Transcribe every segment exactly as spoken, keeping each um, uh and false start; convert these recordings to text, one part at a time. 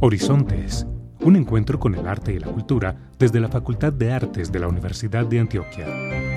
Horizontes, un encuentro con el arte y la cultura desde la Facultad de Artes de la Universidad de Antioquia.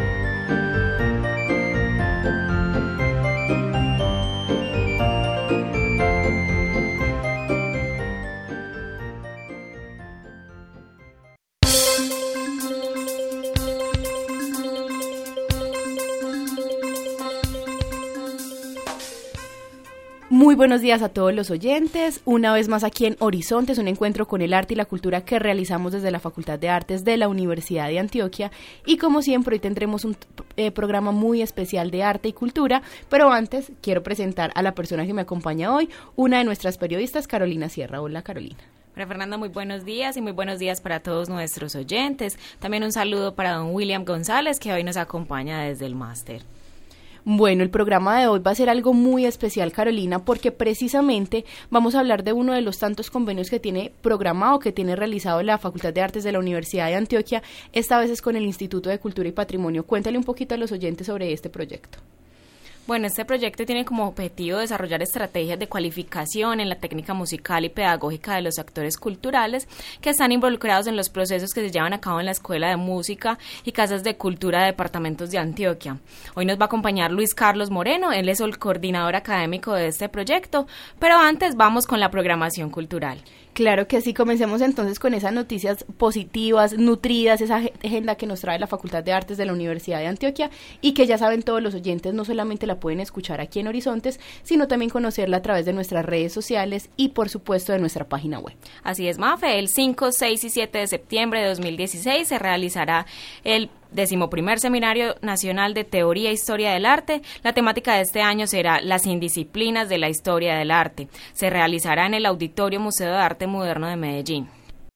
Muy buenos días a todos los oyentes, una vez más aquí en Horizontes, un encuentro con el arte y la cultura que realizamos desde la Facultad de Artes de la Universidad de Antioquia, y como siempre hoy tendremos un eh, programa muy especial de arte y cultura, pero antes quiero presentar a la persona que me acompaña hoy, una de nuestras periodistas, Carolina Sierra. Hola, Carolina. Hola, Fernanda, muy buenos días y muy buenos días para todos nuestros oyentes. También un saludo para don William González, que hoy nos acompaña desde el máster. Bueno, el programa de hoy va a ser algo muy especial, Carolina, porque precisamente vamos a hablar de uno de los tantos convenios que tiene programado, que tiene realizado la Facultad de Artes de la Universidad de Antioquia, esta vez es con el Instituto de Cultura y Patrimonio. Cuéntale un poquito a los oyentes sobre este proyecto. Bueno, este proyecto tiene como objetivo desarrollar estrategias de cualificación en la técnica musical y pedagógica de los actores culturales que están involucrados en los procesos que se llevan a cabo en la Escuela de Música y Casas de Cultura de departamentos de Antioquia. Hoy nos va a acompañar Luis Carlos Moreno, él es el coordinador académico de este proyecto, pero antes vamos con la programación cultural. Claro que sí, comencemos entonces con esas noticias positivas, nutridas, esa agenda que nos trae la Facultad de Artes de la Universidad de Antioquia y que ya saben todos los oyentes, no solamente la pueden escuchar aquí en Horizontes, sino también conocerla a través de nuestras redes sociales y por supuesto de nuestra página web. Así es, Mafe, el cinco, seis y siete de septiembre de dos mil dieciséis se realizará el Decimoprimer Seminario Nacional de Teoría e Historia del Arte. La temática de este año será las indisciplinas de la historia del arte. Se realizará en el Auditorio Museo de Arte Moderno de Medellín.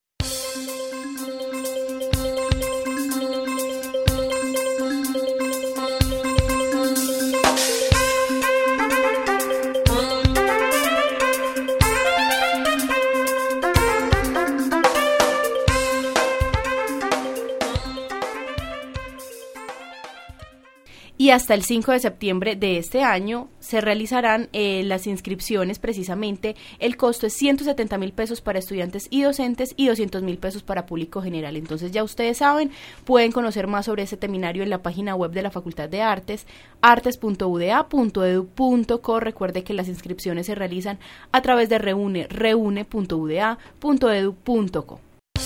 Y hasta el cinco de septiembre de este año se realizarán eh, las inscripciones precisamente. El costo es ciento setenta mil pesos para estudiantes y docentes y doscientos mil pesos para público general. Entonces ya ustedes saben, pueden conocer más sobre este seminario en la página web de la Facultad de Artes, artes punto u d a punto e d u punto co. Recuerde que las inscripciones se realizan a través de reúne, reúne punto u d a punto e d u punto co.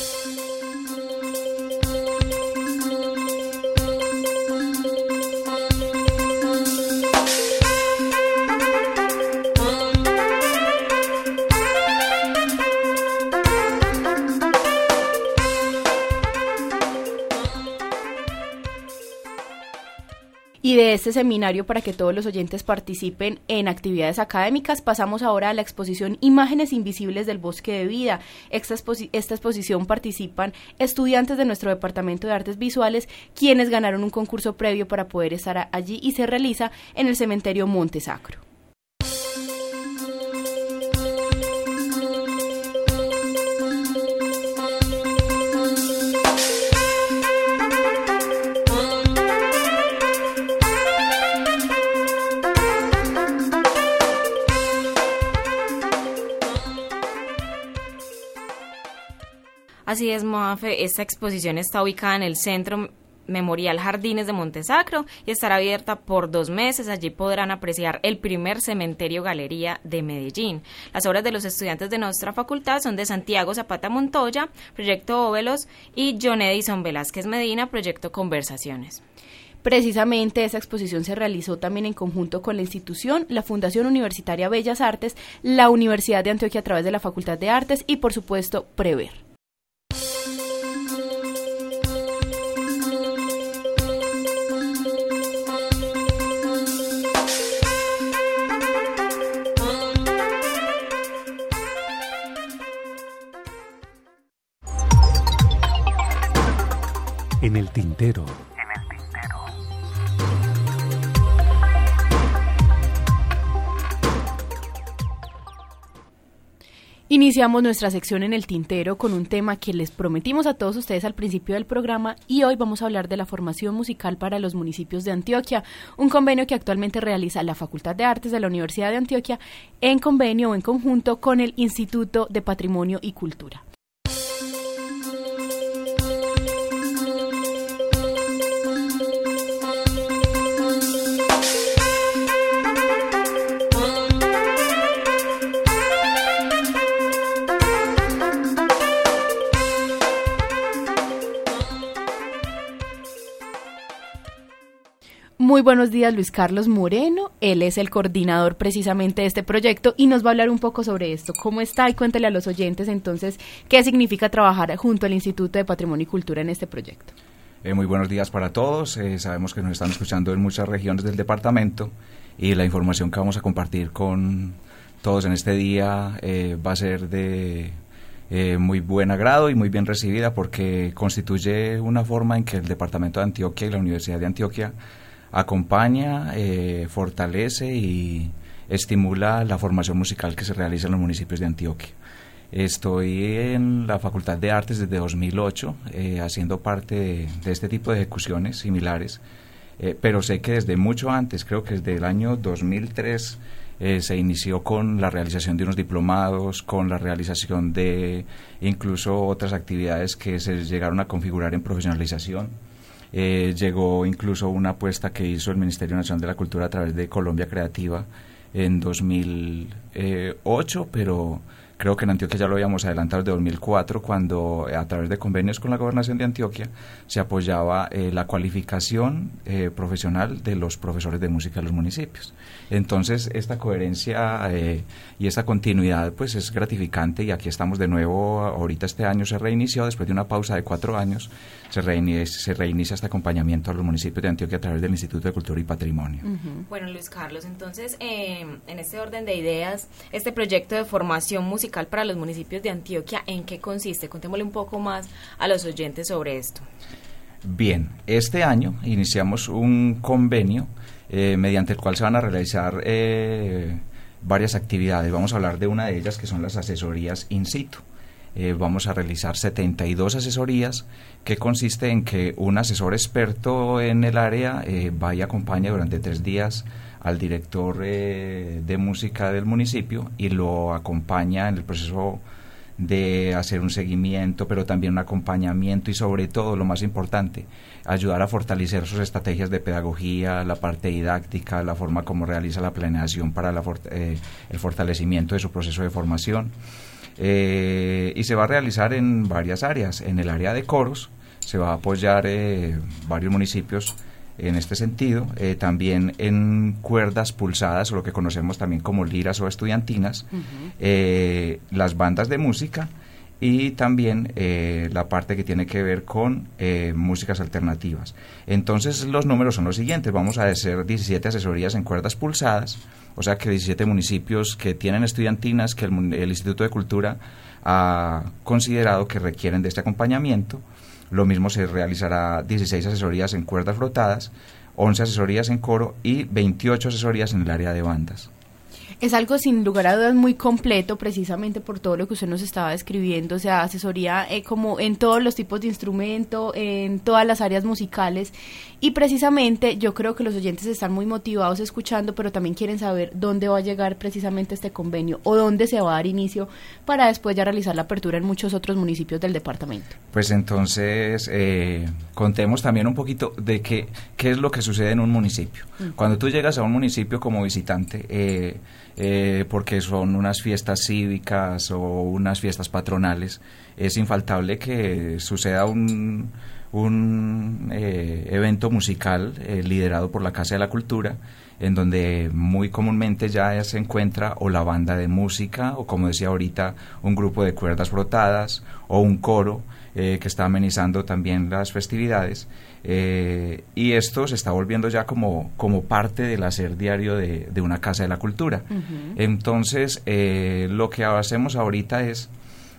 Y de este seminario, para que todos los oyentes participen en actividades académicas, pasamos ahora a la exposición Imágenes Invisibles del Bosque de Vida. Esta, exposi- esta exposición participan estudiantes de nuestro Departamento de Artes Visuales, quienes ganaron un concurso previo para poder estar a- allí y se realiza en el cementerio Monte Sacro. Así es, Mafe, esta exposición está ubicada en el Centro Memorial Jardines de Monte Sacro y estará abierta por dos meses. Allí podrán apreciar el primer cementerio galería de Medellín. Las obras de los estudiantes de nuestra facultad son de Santiago Zapata Montoya, Proyecto Óvelos, y John Edison Velázquez Medina, Proyecto Conversaciones. Precisamente esa exposición se realizó también en conjunto con la institución, la Fundación Universitaria Bellas Artes, la Universidad de Antioquia a través de la Facultad de Artes y por supuesto Prever. En el tintero. Y Iniciamos nuestra sección en el tintero con un tema que les prometimos a todos ustedes al principio del programa y hoy vamos a hablar de la formación musical para los municipios de Antioquia, un convenio que actualmente realiza la Facultad de Artes de la Universidad de Antioquia en convenio o en conjunto con el Instituto de Patrimonio y Cultura. Muy buenos días, Luis Carlos Moreno. Él es el coordinador precisamente de este proyecto y nos va a hablar un poco sobre esto. ¿Cómo está? Y cuéntele a los oyentes entonces qué significa trabajar junto al Instituto de Patrimonio y Cultura en este proyecto. Eh, muy buenos días para todos. Eh, sabemos que nos están escuchando en muchas regiones del departamento y la información que vamos a compartir con todos en este día eh, va a ser de eh, muy buen agrado y muy bien recibida porque constituye una forma en que el departamento de Antioquia y la Universidad de Antioquia acompaña, eh, fortalece y estimula la formación musical que se realiza en los municipios de Antioquia. Estoy en la Facultad de Artes desde dos mil ocho, eh, haciendo parte de, de este tipo de ejecuciones similares, eh, pero sé que desde mucho antes, creo que desde el año dos mil tres, eh, se inició con la realización de unos diplomados, con la realización de incluso otras actividades que se llegaron a configurar en profesionalización. Eh, llegó incluso una apuesta que hizo el Ministerio Nacional de la Cultura a través de Colombia Creativa en dos mil ocho, pero creo que en Antioquia ya lo habíamos adelantado desde dos mil cuatro, cuando a través de convenios con la Gobernación de Antioquia se apoyaba eh, la cualificación eh, profesional de los profesores de música de los municipios. Entonces, esta coherencia eh, y esta continuidad pues es gratificante y aquí estamos de nuevo. Ahorita este año se reinició, después de una pausa de cuatro años, se reinicia, se reinicia este acompañamiento a los municipios de Antioquia a través del Instituto de Cultura y Patrimonio. Uh-huh. Bueno, Luis Carlos, entonces, eh, en este orden de ideas, este proyecto de formación musical para los municipios de Antioquia, ¿en qué consiste? Contémosle un poco más a los oyentes sobre esto. Bien, este año iniciamos un convenio eh, mediante el cual se van a realizar eh, varias actividades. Vamos a hablar de una de ellas que son las asesorías in situ. Eh, vamos a realizar setenta y dos asesorías, que consiste en que un asesor experto en el área eh, va y acompaña durante tres días al director eh, de música del municipio y lo acompaña en el proceso de hacer un seguimiento, pero también un acompañamiento y sobre todo, lo más importante, ayudar a fortalecer sus estrategias de pedagogía, la parte didáctica, la forma como realiza la planeación para la for- eh, el fortalecimiento de su proceso de formación. Eh, y se va a realizar en varias áreas. En el área de coros se va a apoyar eh, varios municipios en este sentido, eh, también en cuerdas pulsadas, o lo que conocemos también como liras o estudiantinas, uh-huh. eh, las bandas de música y también eh, la parte que tiene que ver con eh, músicas alternativas. Entonces los números son los siguientes: vamos a hacer diecisiete asesorías en cuerdas pulsadas, o sea que diecisiete municipios que tienen estudiantinas que el, el Instituto de Cultura ha considerado que requieren de este acompañamiento. Lo mismo se realizará dieciséis asesorías en cuerdas frotadas, once asesorías en coro y veintiocho asesorías en el área de bandas. Es algo sin lugar a dudas muy completo, precisamente por todo lo que usted nos estaba describiendo, o sea, asesoría eh, como en todos los tipos de instrumento, en todas las áreas musicales, y precisamente yo creo que los oyentes están muy motivados escuchando, pero también quieren saber dónde va a llegar precisamente este convenio o dónde se va a dar inicio para después ya realizar la apertura en muchos otros municipios del departamento. Pues entonces eh, contemos también un poquito de qué, qué es lo que sucede en un municipio. Mm. Cuando tú llegas a un municipio como visitante, eh, Eh, porque son unas fiestas cívicas o unas fiestas patronales, es infaltable que suceda un, un eh, evento musical eh, liderado por la Casa de la Cultura, en donde muy comúnmente ya se encuentra o la banda de música o, como decía ahorita, un grupo de cuerdas frotadas o un coro eh, que está amenizando también las festividades. Eh, y esto se está volviendo ya como, como parte del hacer diario de, de una Casa de la Cultura. Uh-huh. Entonces, eh, lo que hacemos ahorita es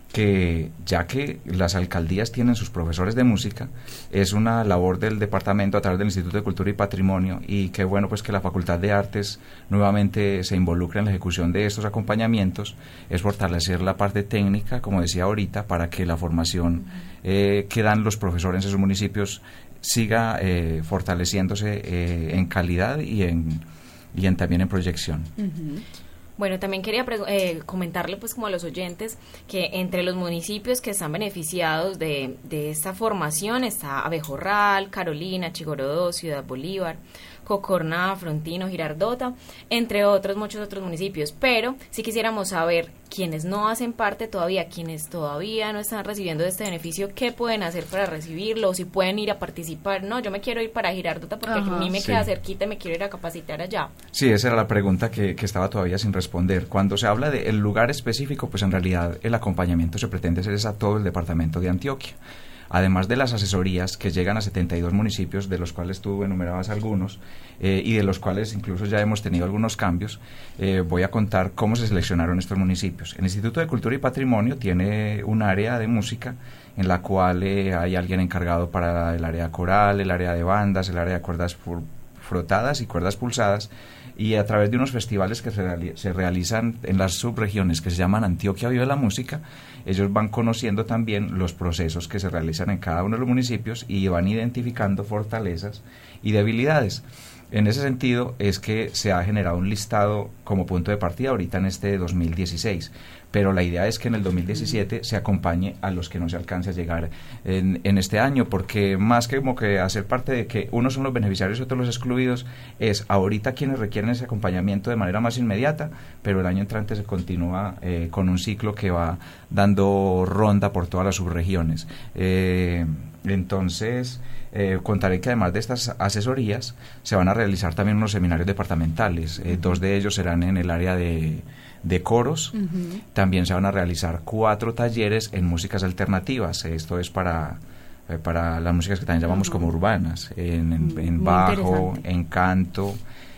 que ya que las alcaldías tienen sus profesores de música, es una labor del departamento a través del Instituto de Cultura y Patrimonio, y qué bueno pues que la Facultad de Artes nuevamente se involucre en la ejecución de estos acompañamientos, es fortalecer la parte técnica, como decía ahorita, para que la formación eh, que dan los profesores en esos municipios siga eh, fortaleciéndose eh, en calidad y en, y en también en proyección. Uh-huh. Bueno, también quería eh, comentarle pues como a los oyentes que entre los municipios que están beneficiados de, de esta formación está Abejorral, Carolina, Chigorodó, Ciudad Bolívar, Cocorná, Frontino, Girardota, entre otros, muchos otros municipios, pero si quisiéramos saber quienes no hacen parte todavía, quienes todavía no están recibiendo este beneficio, ¿qué pueden hacer para recibirlo? O si pueden ir a participar. No, yo me quiero ir para Girardota porque Ajá, a mí me sí. queda cerquita y me quiero ir a capacitar allá. Sí, esa era la pregunta que, que estaba todavía sin responder. Cuando se habla del lugar específico, pues en realidad el acompañamiento se pretende hacer es a todo el departamento de Antioquia. Además de las asesorías que llegan a setenta y dos municipios, de los cuales tú enumerabas algunos, eh, y de los cuales incluso ya hemos tenido algunos cambios, eh, voy a contar cómo se seleccionaron estos municipios. El Instituto de Cultura y Patrimonio tiene un área de música en la cual eh, hay alguien encargado para el área coral, el área de bandas, el área de cuerdas frotadas y cuerdas pulsadas, y a través de unos festivales que se, reali- se realizan en las subregiones que se llaman Antioquia Vive la Música, ellos van conociendo también los procesos que se realizan en cada uno de los municipios y van identificando fortalezas y debilidades. En ese sentido es que se ha generado un listado como punto de partida ahorita en este dos mil dieciséis, pero la idea es que en el dos mil diecisiete se acompañe a los que no se alcance a llegar en, en este año, porque más que como que hacer parte de que unos son los beneficiarios y otros los excluidos, es ahorita quienes requieren ese acompañamiento de manera más inmediata, pero el año entrante se continúa eh, con un ciclo que va dando ronda por todas las subregiones. Eh, entonces... Eh, contaré que además de estas asesorías se van a realizar también unos seminarios departamentales, eh, uh-huh. dos de ellos serán en el área de, de coros, uh-huh. también se van a realizar cuatro talleres en músicas alternativas, esto es para, eh, para las músicas que también llamamos uh-huh. como urbanas, en, en, en bajo, en canto,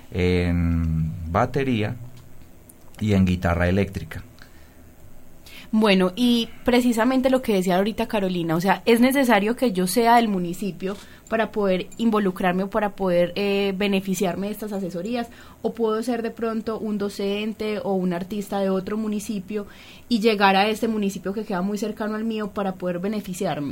en batería y en guitarra eléctrica. Bueno, y precisamente lo que decía ahorita Carolina, o sea, es necesario que yo sea del municipio para poder involucrarme o para poder eh, beneficiarme de estas asesorías, o puedo ser de pronto un docente o un artista de otro municipio y llegar a este municipio que queda muy cercano al mío para poder beneficiarme.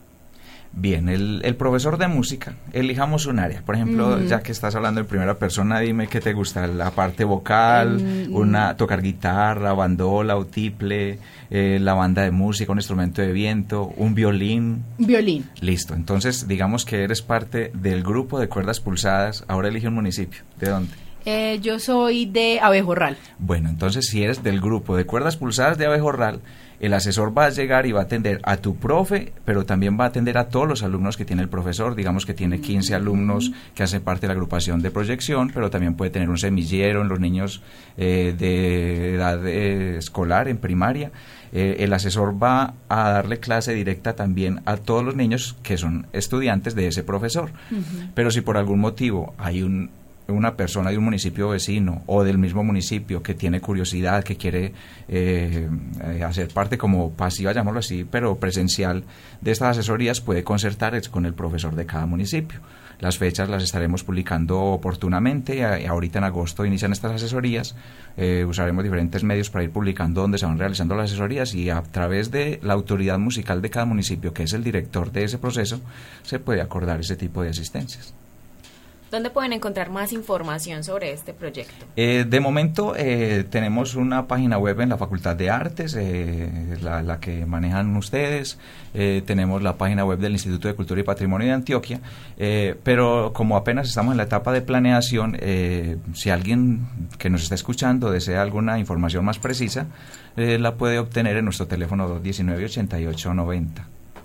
Bien, el, el profesor de música, elijamos un área. Por ejemplo, uh-huh. ya que estás hablando en primera persona, dime qué te gusta, la parte vocal, uh-huh. una tocar guitarra, bandola o tiple, eh, la banda de música, un instrumento de viento, un violín. Violín. Listo, entonces digamos que eres parte del grupo de cuerdas pulsadas, ahora elige un municipio. ¿De dónde? Eh, yo soy de Abejorral. Bueno, entonces si eres del grupo de cuerdas pulsadas de Abejorral, el asesor va a llegar y va a atender a tu profe, pero también va a atender a todos los alumnos que tiene el profesor. Digamos que tiene quince alumnos que hacen parte de la agrupación de proyección, pero también puede tener un semillero en los niños eh, de edad eh, escolar, en primaria. Eh, el asesor va a darle clase directa también a todos los niños que son estudiantes de ese profesor. Uh-huh. Pero si por algún motivo hay un una persona de un municipio vecino o del mismo municipio que tiene curiosidad, que quiere eh, eh, hacer parte como pasiva, llamémoslo así, pero presencial de estas asesorías, puede concertar con el profesor de cada municipio. Las fechas las estaremos publicando oportunamente. A, ahorita en agosto inician estas asesorías. Eh, usaremos diferentes medios para ir publicando dónde se van realizando las asesorías, y a través de la autoridad musical de cada municipio, que es el director de ese proceso, se puede acordar ese tipo de asistencias. ¿Dónde pueden encontrar más información sobre este proyecto? Eh, de momento eh, tenemos una página web en la Facultad de Artes, eh, la, la que manejan ustedes. Eh, tenemos la página web del Instituto de Cultura y Patrimonio de Antioquia, eh, pero como apenas estamos en la etapa de planeación, eh, si alguien que nos está escuchando desea alguna información más precisa, eh, la puede obtener en nuestro teléfono dos uno nueve, ocho ocho nueve cero.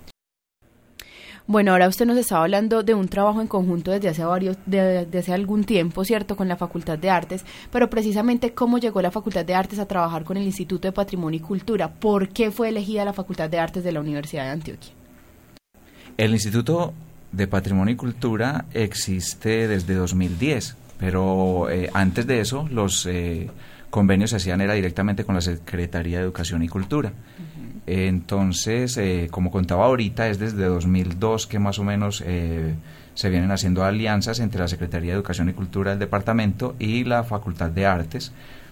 Bueno, ahora usted nos estaba hablando de un trabajo en conjunto desde hace varios, de, desde hace algún tiempo, ¿cierto?, con la Facultad de Artes, pero precisamente cómo llegó la Facultad de Artes a trabajar con el Instituto de Patrimonio y Cultura. ¿Por qué fue elegida la Facultad de Artes de la Universidad de Antioquia? El Instituto de Patrimonio y Cultura existe desde dos mil diez, pero eh, antes de eso los eh, convenios se hacían era directamente con la Secretaría de Educación y Cultura. Uh-huh. entonces, eh, como contaba ahorita, es desde dos mil dos que más o menos eh, se vienen haciendo alianzas entre la Secretaría de Educación y Cultura del departamento y la Facultad de Artes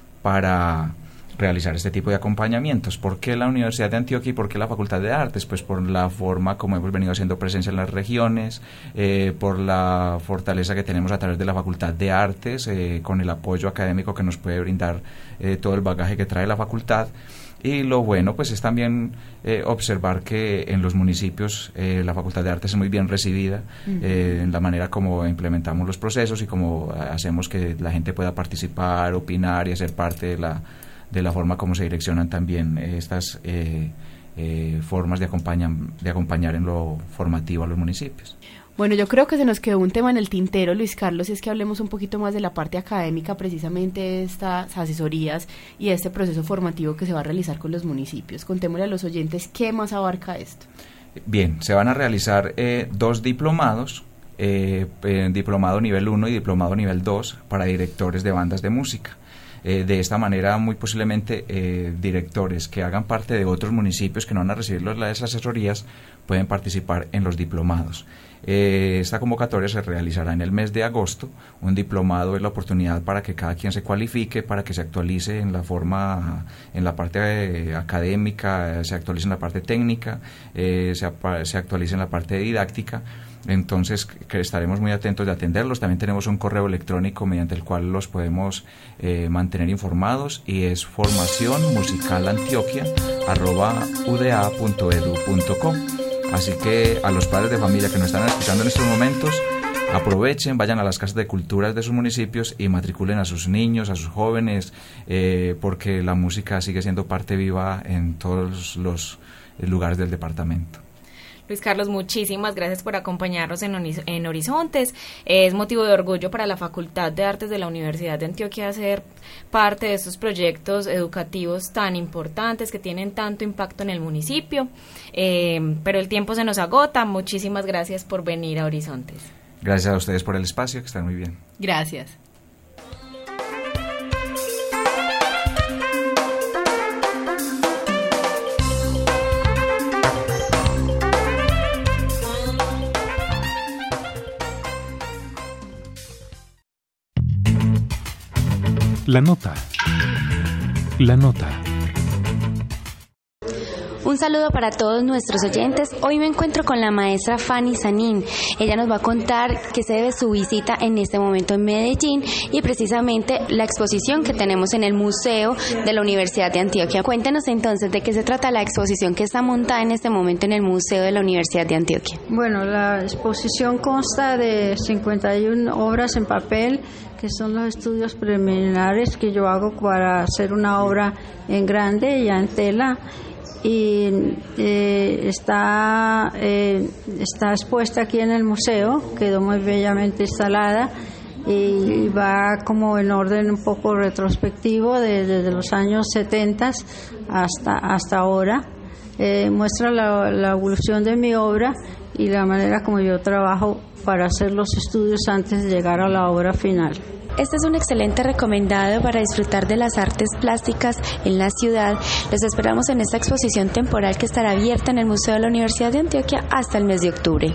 para realizar este tipo de acompañamientos. ¿Por qué la Universidad de Antioquia y por qué la Facultad de Artes? Pues por la forma como hemos venido haciendo presencia en las regiones, eh, por la fortaleza que tenemos a través de la Facultad de Artes, eh, con el apoyo académico que nos puede brindar eh, todo el bagaje que trae la facultad. Y lo bueno pues es también eh, observar que en los municipios eh, la Facultad de Artes es muy bien recibida, uh-huh. eh, en la manera como implementamos los procesos y como hacemos que la gente pueda participar, opinar y hacer parte de la de la forma como se direccionan también eh, estas eh, eh, formas de, acompañan, de acompañar en lo formativo a los municipios. Bueno, yo creo que se nos quedó un tema en el tintero, Luis Carlos, y es que hablemos un poquito más de la parte académica, precisamente estas asesorías y este proceso formativo que se va a realizar con los municipios. Contémosle a los oyentes qué más abarca esto. Bien, se van a realizar eh, dos diplomados, eh, eh, diplomado nivel uno y diplomado nivel dos para directores de bandas de música. Eh, de esta manera, muy posiblemente, eh, directores que hagan parte de otros municipios que no van a recibir las asesorías pueden participar en los diplomados. Eh, esta convocatoria se realizará en el mes de agosto. Un diplomado es la oportunidad para que cada quien se cualifique, para que se actualice en la forma, en la parte eh, académica, se actualice en la parte técnica, eh, se, se actualice en la parte didáctica. Entonces que estaremos muy atentos de atenderlos. También tenemos un correo electrónico mediante el cual los podemos eh, mantener informados y es formación musical antioquia arroba u d a punto e d u punto co. Así que a los padres de familia que nos están escuchando en estos momentos, aprovechen, vayan a las casas de culturas de sus municipios y matriculen a sus niños, a sus jóvenes, eh, porque la música sigue siendo parte viva en todos los lugares del departamento. Luis Carlos, muchísimas gracias por acompañarnos en, en Horizontes. Es motivo de orgullo para la Facultad de Artes de la Universidad de Antioquia ser parte de estos proyectos educativos tan importantes que tienen tanto impacto en el municipio. Eh, pero el tiempo se nos agota. Muchísimas gracias por venir a Horizontes. Gracias a ustedes por el espacio, que están muy bien. Gracias. La nota. La nota. Un saludo para todos nuestros oyentes. Hoy me encuentro con la maestra Fanny Sanín. Ella nos va a contar qué se debe su visita en este momento en Medellín y precisamente la exposición que tenemos en el Museo de la Universidad de Antioquia. Cuéntenos entonces de qué se trata la exposición que está montada en este momento en el Museo de la Universidad de Antioquia. Bueno, la exposición consta de cincuenta y una obras en papel, que son los estudios preliminares que yo hago para hacer una obra en grande, ya en tela, y eh, está, eh, está expuesta aquí en el museo, quedó muy bellamente instalada y va como en orden un poco retrospectivo de, desde los años setenta hasta, hasta ahora. Eh, muestra la, la evolución de mi obra y la manera como yo trabajo para hacer los estudios antes de llegar a la obra final. Este es un excelente recomendado para disfrutar de las artes plásticas en la ciudad. Los esperamos en esta exposición temporal que estará abierta en el Museo de la Universidad de Antioquia hasta el mes de octubre.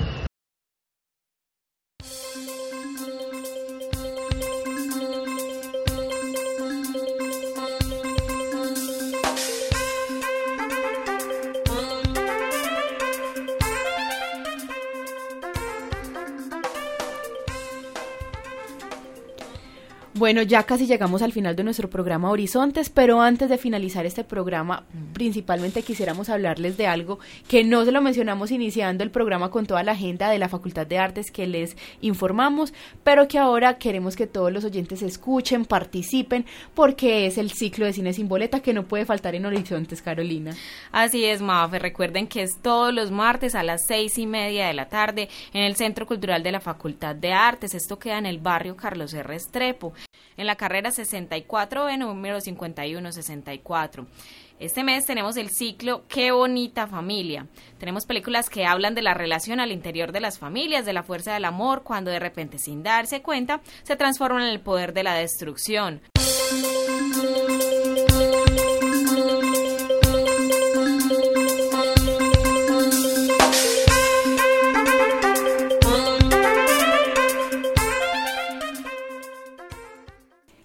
Bueno, ya casi llegamos al final de nuestro programa Horizontes, pero antes de finalizar este programa, principalmente quisiéramos hablarles de algo que no se lo mencionamos iniciando el programa con toda la agenda de la Facultad de Artes que les informamos, pero que ahora queremos que todos los oyentes escuchen, participen, porque es el ciclo de cine sin boleta que no puede faltar en Horizontes, Carolina. Así es, Mafe, recuerden que es todos los martes a las seis y media de la tarde en el Centro Cultural de la Facultad de Artes. Esto queda en el barrio Carlos R. Restrepo, en la carrera sesenta y cuatro B, número cincuenta y uno sesenta y cuatro. Este mes tenemos el ciclo Qué bonita familia. Tenemos películas que hablan de la relación al interior de las familias, de la fuerza del amor, cuando de repente, sin darse cuenta, se transforman en el poder de la destrucción.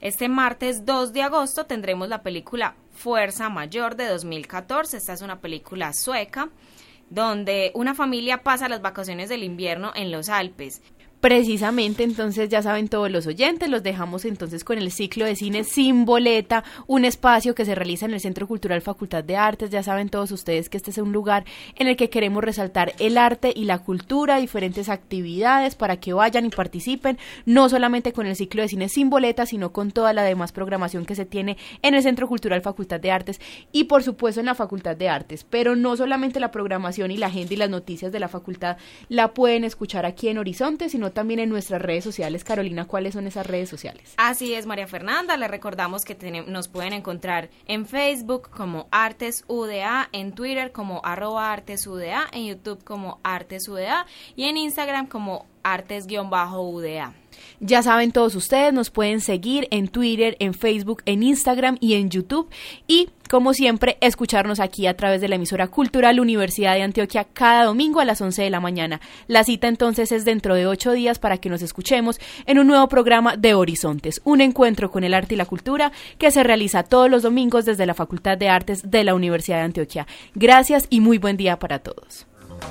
Este martes dos de agosto tendremos la película Fuerza Mayor de dos mil catorce. Esta es una película sueca donde una familia pasa las vacaciones del invierno en los Alpes. Precisamente, entonces ya saben todos los oyentes, los dejamos entonces con el ciclo de cine Sin Boleta, un espacio que se realiza en el Centro Cultural Facultad de Artes. Ya saben todos ustedes que este es un lugar en el que queremos resaltar el arte y la cultura, diferentes actividades para que vayan y participen, no solamente con el ciclo de cine Sin Boleta, sino con toda la demás programación que se tiene en el Centro Cultural Facultad de Artes y por supuesto en la Facultad de Artes. Pero no solamente la programación y la agenda y las noticias de la facultad la pueden escuchar aquí en Horizonte, sino también en nuestras redes sociales. Carolina, ¿cuáles son esas redes sociales? Así es, María Fernanda, les recordamos que ten- nos pueden encontrar en Facebook como Artes U D A, en Twitter como arroba Artes U D A, en YouTube como Artes U D A y en Instagram como Artes-U D A. Ya saben todos ustedes, nos pueden seguir en Twitter, en Facebook, en Instagram y en YouTube y, como siempre, escucharnos aquí a través de la emisora cultural Universidad de Antioquia cada domingo a las once de la mañana. La cita entonces es dentro de ocho días para que nos escuchemos en un nuevo programa de Horizontes, un encuentro con el arte y la cultura que se realiza todos los domingos desde la Facultad de Artes de la Universidad de Antioquia. Gracias y muy buen día para todos.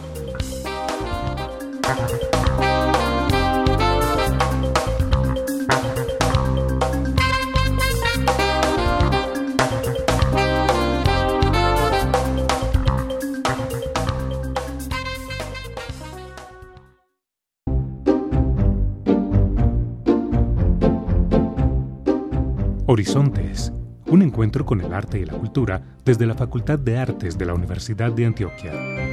Horizontes, un encuentro con el arte y la cultura desde la Facultad de Artes de la Universidad de Antioquia.